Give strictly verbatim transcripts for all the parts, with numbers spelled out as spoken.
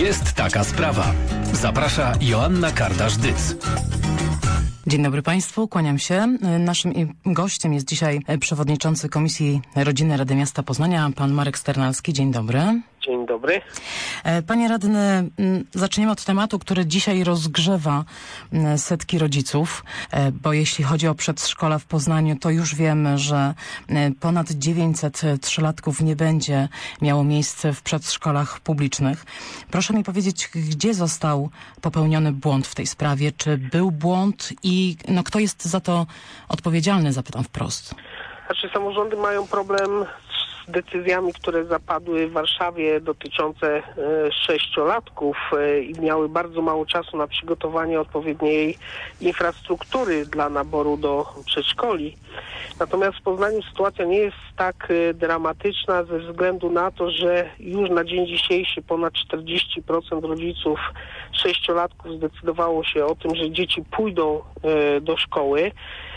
Jest taka sprawa. Zaprasza Joanna Kardasz-Dyc. Dzień dobry Państwu, kłaniam się. Naszym gościem jest dzisiaj przewodniczący Komisji Rodziny Rady Miasta Poznania, pan Marek Sternalski. Dzień dobry. Dzień dobry. Panie radny, zaczniemy od tematu, który dzisiaj rozgrzewa setki rodziców, bo jeśli chodzi o przedszkola w Poznaniu, to już wiemy, że ponad dziewięćset trzylatków nie będzie miało miejsce w przedszkolach publicznych. Proszę mi powiedzieć, gdzie został popełniony błąd w tej sprawie? Czy był błąd i no, kto jest za to odpowiedzialny, zapytam wprost. Znaczy, samorządy mają problem z decyzjami, które zapadły w Warszawie dotyczące e, sześciolatków e, i miały bardzo mało czasu na przygotowanie odpowiedniej infrastruktury dla naboru do przedszkoli. Natomiast w Poznaniu sytuacja nie jest tak e, dramatyczna ze względu na to, że już na dzień dzisiejszy ponad czterdzieści procent rodziców sześciolatków zdecydowało się o tym, że dzieci pójdą e, do szkoły.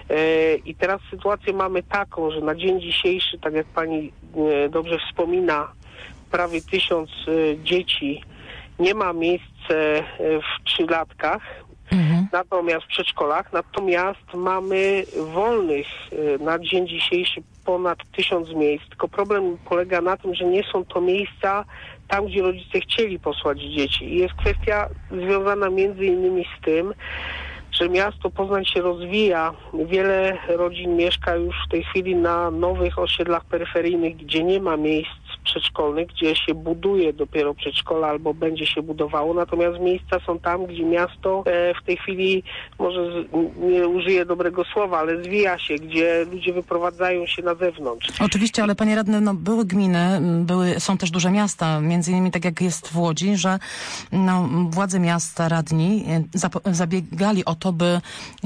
I teraz sytuację mamy taką, że na dzień dzisiejszy, tak jak pani dobrze wspomina, prawie tysiąc dzieci nie ma miejsca w trzylatkach, mhm. natomiast w przedszkolach, natomiast mamy wolnych na dzień dzisiejszy ponad tysiąc miejsc, tylko problem polega na tym, że nie są to miejsca tam, gdzie rodzice chcieli posłać dzieci. I jest kwestia związana między innymi z tym, że miasto Poznań się rozwija. Wiele rodzin mieszka już w tej chwili na nowych osiedlach peryferyjnych, gdzie nie ma miejsc przedszkolnych, gdzie się buduje dopiero przedszkola albo będzie się budowało. Natomiast miejsca są tam, gdzie miasto e, w tej chwili, może z, nie użyję dobrego słowa, ale zwija się, gdzie ludzie wyprowadzają się na zewnątrz. Oczywiście, ale panie radny, no, były gminy, były, są też duże miasta, między innymi tak jak jest w Łodzi, że no, władze miasta, radni zap- zabiegali o to, by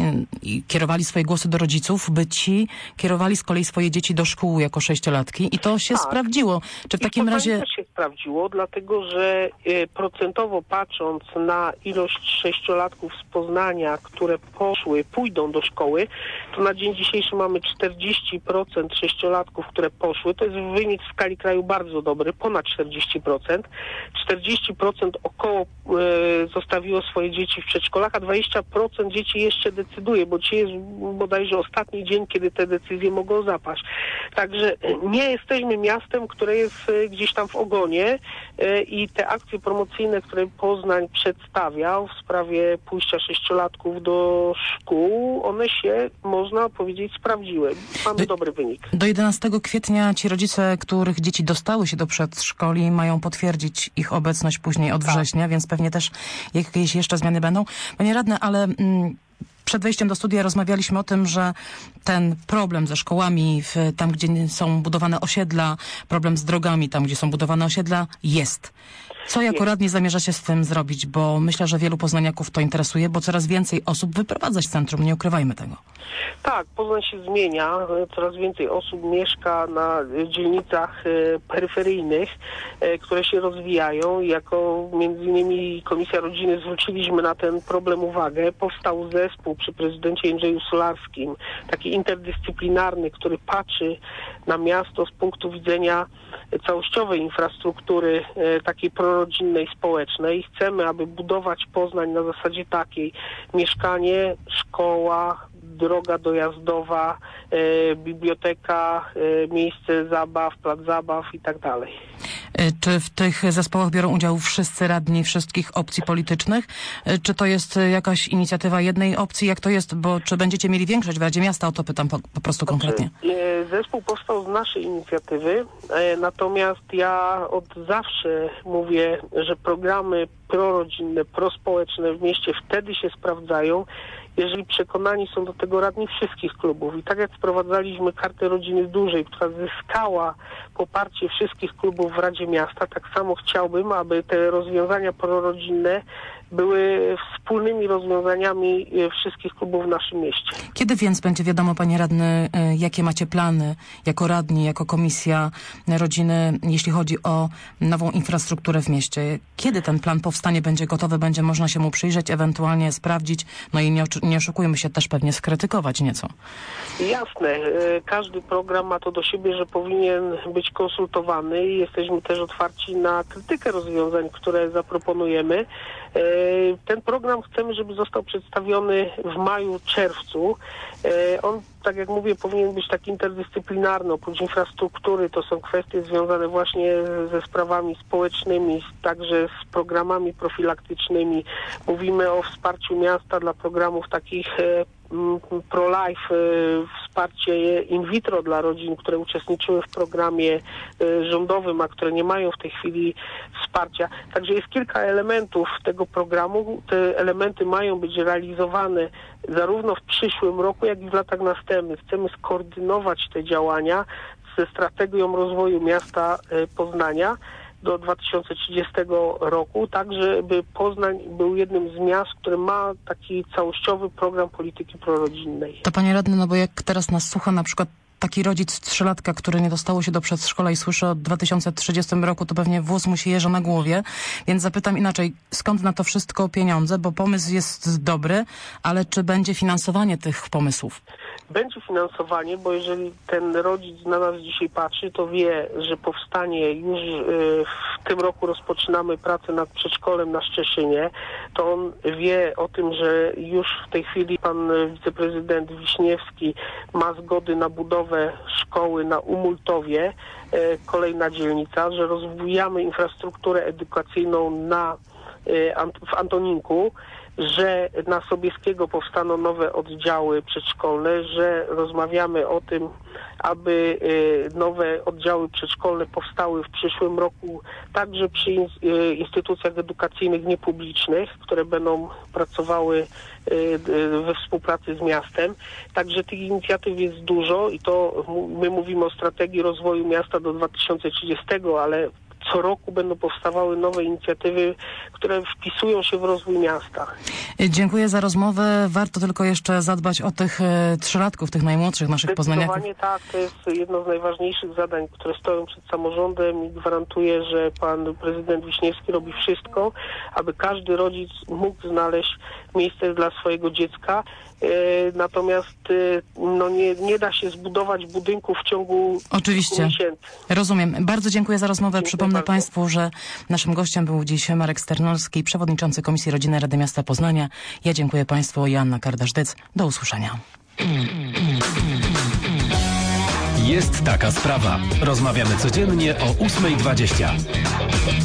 i kierowali swoje głosy do rodziców, by ci kierowali z kolei swoje dzieci do szkół jako sześciolatki i to się tak. sprawdziło. Czy w I takim to razie... też się sprawdziło, dlatego że e, procentowo patrząc na ilość sześciolatków z Poznania, które poszły, pójdą do szkoły, to na dzień dzisiejszy mamy czterdzieści procent sześciolatków, które poszły. To jest wynik w skali kraju bardzo dobry, ponad czterdzieści procent. czterdzieści procent około e, zostawiło swoje dzieci w przedszkolach, a dwadzieścia procent dzieci jeszcze decyduje, bo dzisiaj jest bodajże ostatni dzień, kiedy te decyzje mogą zapaść. Także nie jesteśmy miastem, które jest gdzieś tam w ogonie i te akcje promocyjne, które Poznań przedstawiał w sprawie pójścia sześciolatków do szkół, one się, można powiedzieć, sprawdziły. Mamy do, dobry wynik. Do jedenastego kwietnia ci rodzice, których dzieci dostały się do przedszkoli, mają potwierdzić ich obecność później od tak. września, więc pewnie też jakieś jeszcze zmiany będą. Panie radny, ale... Mm, przed wejściem do studia rozmawialiśmy o tym, że ten problem ze szkołami, w, tam gdzie są budowane osiedla, problem z drogami, tam gdzie są budowane osiedla, jest. Co jako radni zamierzacie z tym zrobić? Bo myślę, że wielu poznaniaków to interesuje, bo coraz więcej osób wyprowadza z centrum, nie ukrywajmy tego. Tak, Poznań się zmienia, coraz więcej osób mieszka na dzielnicach peryferyjnych, które się rozwijają. Jako między innymi Komisja Rodziny zwróciliśmy na ten problem uwagę. Powstał zespół przy prezydencie Jędrzeju Solarskim, taki interdyscyplinarny, który patrzy na miasto z punktu widzenia całościowej infrastruktury takiej prorodzinnej, społecznej. Chcemy, aby budować Poznań na zasadzie takiej: mieszkanie, szkoła, droga dojazdowa, e, biblioteka, e, miejsce zabaw, plac zabaw i tak dalej. Czy w tych zespołach biorą udział wszyscy radni wszystkich opcji politycznych? Czy to jest jakaś inicjatywa jednej opcji? Jak to jest? Bo czy będziecie mieli większość w Radzie Miasta? O to pytam po, po prostu konkretnie. Zespół powstał z naszej inicjatywy, natomiast ja od zawsze mówię, że programy prorodzinne, prospołeczne w mieście wtedy się sprawdzają, jeżeli przekonani są do tego radni wszystkich klubów. I tak jak wprowadzaliśmy kartę rodziny dużej, która zyskała poparcie wszystkich klubów w Radzie Miasta, tak samo chciałbym, aby te rozwiązania prorodzinne były wspólnymi rozwiązaniami wszystkich klubów w naszym mieście. Kiedy więc będzie wiadomo, panie radny, jakie macie plany jako radni, jako Komisja Rodziny, jeśli chodzi o nową infrastrukturę w mieście? Kiedy ten plan powstanie, będzie gotowy, będzie można się mu przyjrzeć, ewentualnie sprawdzić, no i nie, nie oszukujmy się, też pewnie skrytykować nieco? Jasne. Każdy program ma to do siebie, że powinien być konsultowany i jesteśmy też otwarci na krytykę rozwiązań, które zaproponujemy. Ten program chcemy, żeby został przedstawiony w maju, czerwcu. On, tak jak mówię, powinien być tak interdyscyplinarny. Oprócz infrastruktury to są kwestie związane właśnie ze sprawami społecznymi, także z programami profilaktycznymi. Mówimy o wsparciu miasta dla programów takich pro-life, wsparcie in vitro dla rodzin, które uczestniczyły w programie rządowym, a które nie mają w tej chwili wsparcia. Także jest kilka elementów tego programu. Te elementy mają być realizowane zarówno w przyszłym roku, jak i w latach następnych. Chcemy skoordynować te działania ze strategią rozwoju miasta Poznania do dwa tysiące trzydziestego roku, tak żeby Poznań był jednym z miast, które ma taki całościowy program polityki prorodzinnej. To panie radny, no bo jak teraz nas słucha na przykład taki rodzic trzylatka, który nie dostało się do przedszkola i słyszy o dwa tysiące trzydziestym roku, to pewnie włos mu się jeży na głowie. Więc zapytam inaczej, skąd na to wszystko pieniądze? Bo pomysł jest dobry, ale czy będzie finansowanie tych pomysłów? Będzie finansowanie, bo jeżeli ten rodzic na nas dzisiaj patrzy, to wie, że powstanie już w tym roku, rozpoczynamy pracę nad przedszkolem na Szczeszynie, to on wie o tym, że już w tej chwili pan wiceprezydent Wiśniewski ma zgody na budowę szkoły na Umultowie, kolejna dzielnica, że rozwijamy infrastrukturę edukacyjną na, w Antoninku, że na Sobieskiego powstaną nowe oddziały przedszkolne, że rozmawiamy o tym, aby nowe oddziały przedszkolne powstały w przyszłym roku także przy instytucjach edukacyjnych niepublicznych, które będą pracowały we współpracy z miastem. Także tych inicjatyw jest dużo i to my mówimy o strategii rozwoju miasta do dwa tysiące trzydziestego, ale co roku będą powstawały nowe inicjatywy, które wpisują się w rozwój miasta. Dziękuję za rozmowę. Warto tylko jeszcze zadbać o tych e, trzylatków, tych najmłodszych naszych poznaniaków. Zdecydowanie tak. To jest jedno z najważniejszych zadań, które stoją przed samorządem i gwarantuję, że pan prezydent Wiśniewski robi wszystko, aby każdy rodzic mógł znaleźć miejsce dla swojego dziecka. Natomiast no nie, nie da się zbudować budynku w ciągu Oczywiście. miesięcy. Rozumiem. Bardzo dziękuję za rozmowę. Dziękuję Przypomnę bardzo. Państwu, że naszym gościem był dziś Marek Sternolski, przewodniczący Komisji Rodziny Rady Miasta Poznania. Ja dziękuję Państwu. Joanna Karda-Żdec. Do usłyszenia. Jest taka sprawa. Rozmawiamy codziennie o ósma dwadzieścia.